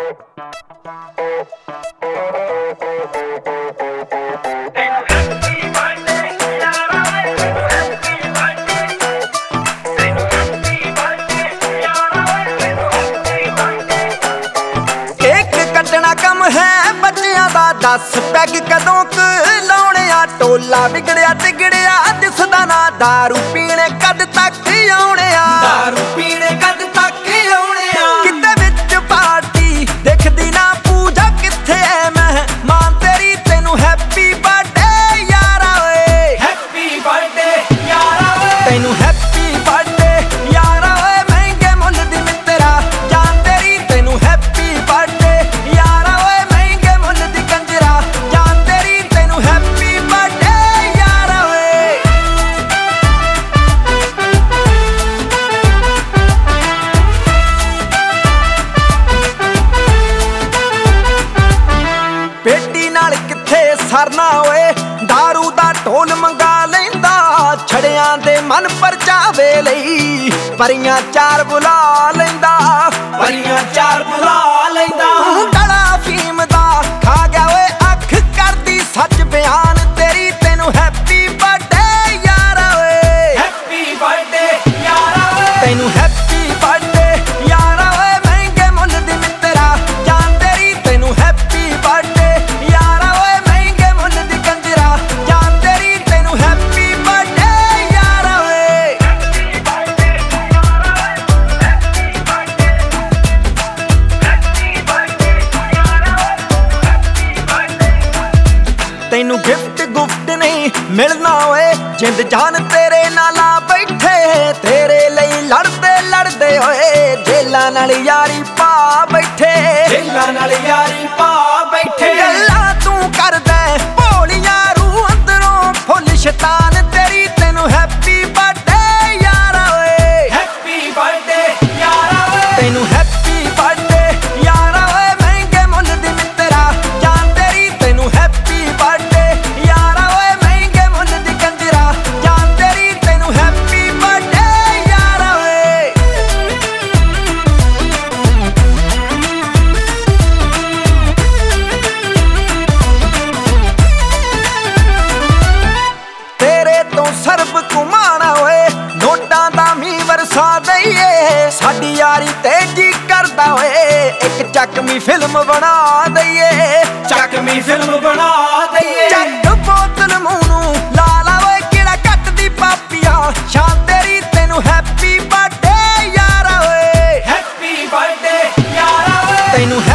दस पैग कदों लाउणिया टोला बिगड़िया तिगड़िया दिसदा ना दारू पीने कद तक आउणिया दारू पीने कद तक आउणिया किते विच पार्टी देखदी ना पूजा किथे ऐ मेहमान तेरी तेनू हैप्पी बर्थडे यारा ओए हैप्पी बर्थडे यारा ओए तेनू हैप्पी बर्थडे यारा ओए महंगे मुल दी मित्रा जान तेरी तेनू हैप्पी बर्थडे यारा ओए महंगे मुल दी कंजरा जान तेरी तेनू हैप्पी बर्थडे यारा ओए पेटी नाल किथे सरना ओए दारू दा ढोल मंगा लैंदा छड़ियां दे मन परचावे लई परियां चार बुला लैंदा परियां चार बुला लैंदा डला फीम दा खा गया ओए अख करदी सच बयान तेरी तेनू हैप्पी बर्थडे यारा ओए हैप्पी बर्थडे यारा ओए तेनू हैप्पी बर्थडे यारा ओए महंगे मुल दी मित्रा जान तेरी तेनू हैप्पी बर्थडे यारा ओए महंगे मुल दी कंजरा जान तेरी तेनू हैप्पी बर्थडे यारा ओए तेनू गिफ्ट गुफ्ट नहीं मिलना ओए जिंद जान तेरे नाला बैठे तेरे लई लड़दे लड़दे ओए जेलां नाल यारी पा बैठे जेलां नाल यारी पा बैठे गल्लां तू करदा भोलियां रूह अंदरों फुल शैतान तेरी तेनू हैप्पी बर्थडे यारा ओए हैप्पी बर्थडे यारा ओए तेनू हैप्पी बर्थडे यारा ओए महंगे मुल दी मित्रा जान तेरी तेनू हैप्पी बर्थडे यारा ओए महंगे मुल दी कंजरा जान तेरी तेनू हैप्पी बर्थडे यारा ओए तेरे तो सरब घुमाना ओए नोटां दा मी वरसा दईए साडी यारी ते जी करदा ओए एक चकमी फिल्म बना दईए चकमी फिल्म बना दईए चक बोतल मूंह नूं ला ला ओए किहड़ा कटदी पापिया शान तेरी तेनू हैप्पी बर्थडे यारा ओए हैप्पी बर्थडे यारा ओए तेनू